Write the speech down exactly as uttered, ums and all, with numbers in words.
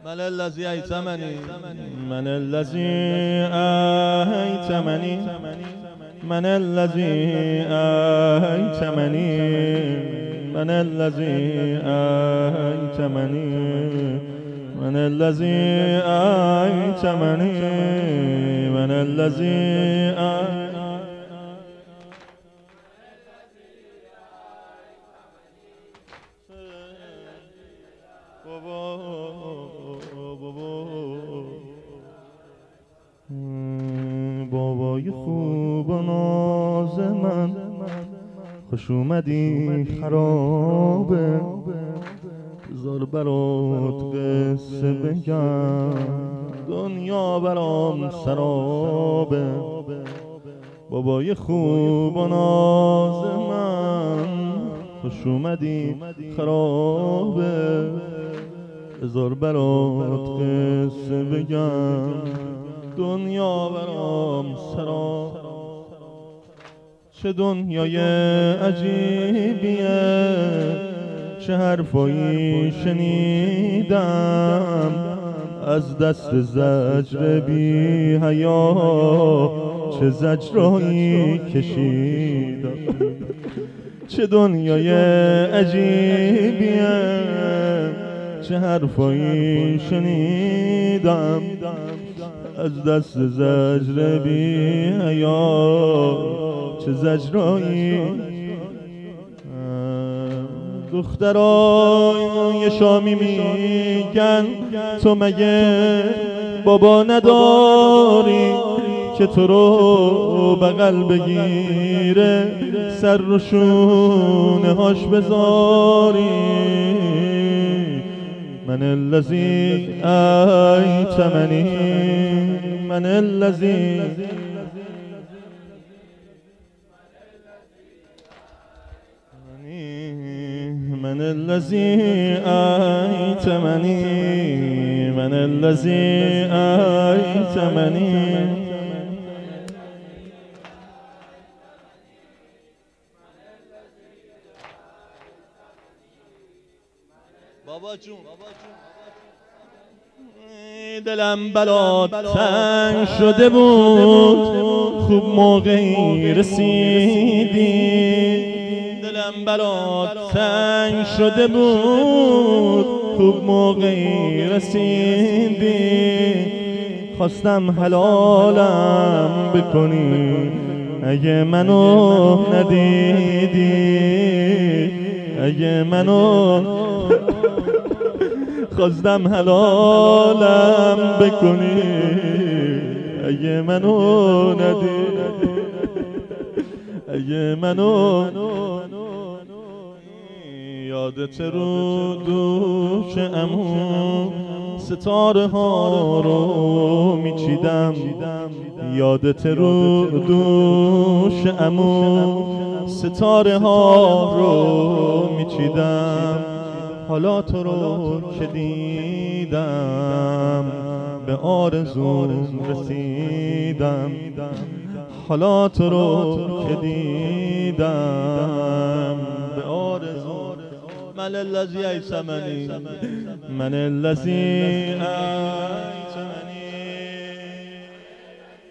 من الذي أيتمني من الذي أيتمني من الذي أيتمني من الذي أيتمني من الذي أيتمني من الذي بابای خوب و ناز من خوش اومدی خرابه بذار برات قصه بگم دنیا برام سرابه بابای خوب و ناز من خوش اومدی خرابه بذار برات قصه بگم دنیا برام سرا چه دنیای عجیبیه چه حرفایی شنیدم از دست زجر بی حیا چه زجرایی کشیدم چه دنیای عجیبیه چه حرفایی شنیدم از دست زجر بی حیا چه زجرایی دخترای شامی میگن تو مگه بابا نداری که تو رو بغل بگیره سر رو شونه هاش بذاری من الذی أیتمنی من الذی من الذی أیتمنی من الذی أیتمنی بابا جون دلم بلات تنگ شده بود خوب موقعی رسیدی دلم بلات تنگ شده بود خوب موقعی رسیدی خواستم حلالم بکنی اگه منو ندیدی اگه منو خواستم حلالم بکنی اگه منو ندیدی اگه منو یادت رو دوش عمو ستاره ها رو میچیدم یادت رو دوش عمو ستاره ها رو میچیدم حالا تو رو که دیدم به آرزوم رسیدم حالا تو رو که دیدم به آرزوم من الذی أیتمنی من الذی